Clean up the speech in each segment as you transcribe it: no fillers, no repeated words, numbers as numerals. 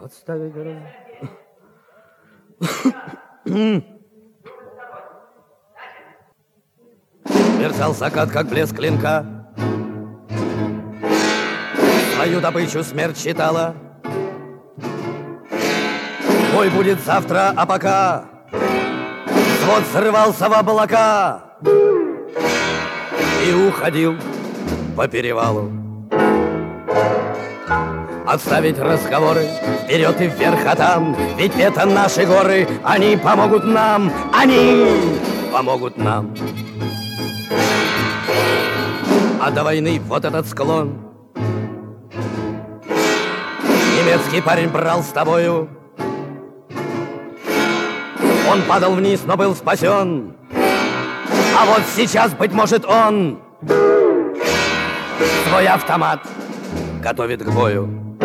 Отставить мерцал закат, как блеск клинка. Свою добычу смерть считала. Бой будет завтра, а пока свод срывался в облака и уходил по перевалу. Отставить разговоры, вперед и вверх, а там, ведь это наши горы, они помогут нам, они помогут нам. А до войны вот этот склон немецкий парень брал с тобою. Он падал вниз, но был спасен. А вот сейчас, быть может, он свой автомат готовит к бою.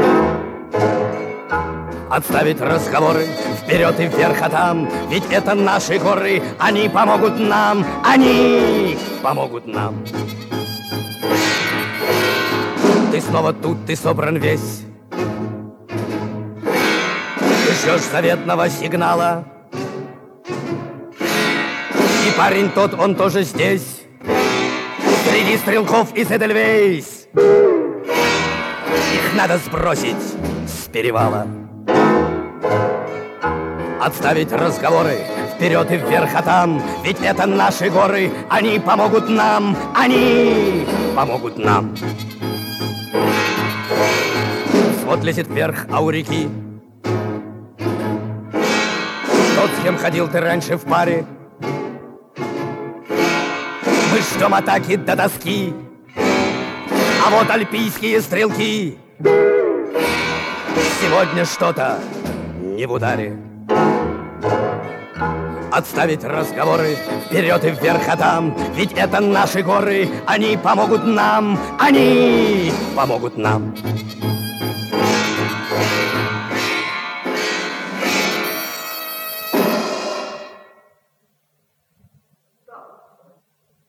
Отставить разговоры, вперед и вверх, а там, ведь это наши горы, они помогут нам, они помогут нам. Ты снова тут, ты собран весь. Ты ждешь заветного сигнала. И парень тот, он тоже здесь, среди стрелков из Эдельвейс. Их надо сбросить с перевала. Отставить разговоры, вперед и вверх, а там, ведь это наши горы, они помогут нам, они помогут нам. Свод лезет вверх, а у реки тот, с кем ходил ты раньше в паре. Мы ждем атаки до доски, а вот альпийские стрелки. Сегодня что-то не в ударе. Отставить разговоры, вперед и вверх, а там, ведь это наши горы, они помогут нам, они помогут нам.